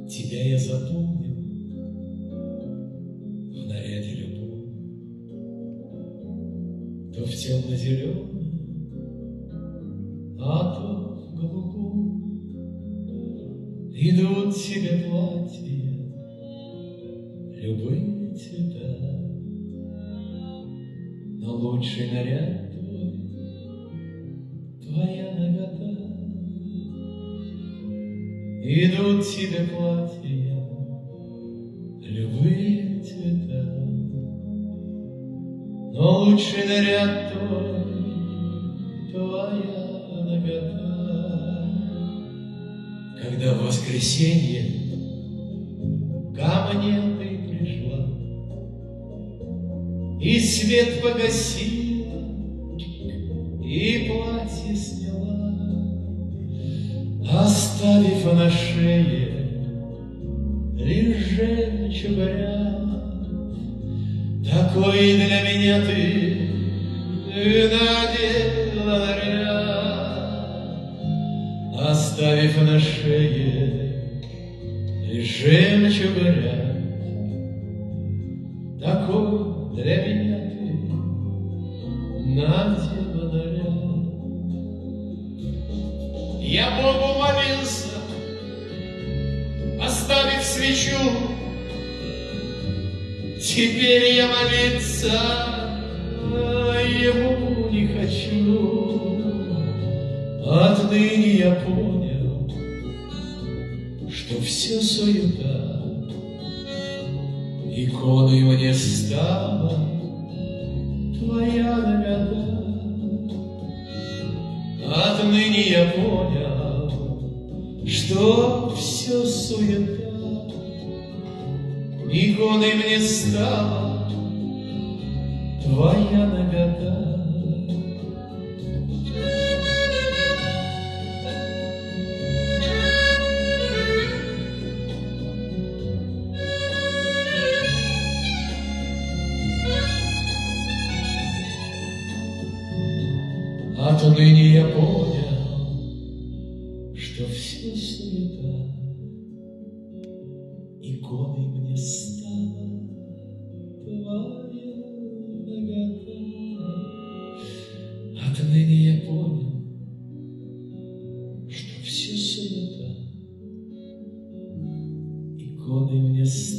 Тебя я запомнил в наряде любовь, то в темно-зеленом, а то в голубом. Идут тебе платья, любые цвета, но лучший наряд твой — твоя нагота. Идут тебе платья, любые цвета, но лучший наряд твой — твоя нагота. Когда в воскресенье ко мне ты пришла и свет погасила, и платье сняла, оставив на шее лишь жемчуг ряд. Такой для меня ты надела наряд, оставив на шее лишь жемчуг ряд. Такой для меня ты надела наряд. Я Богу молился, оставив свечу, теперь я молиться ему не хочу. Отныне я понял, что все суета, иконой мне стала твоя нагота. Отныне я понял, что все суета, иконой мне стала твоя нагота. Отныне я понял, что все суета, иконой мне стала твоя нагота. Отныне я понял, что все суета, иконой мне стала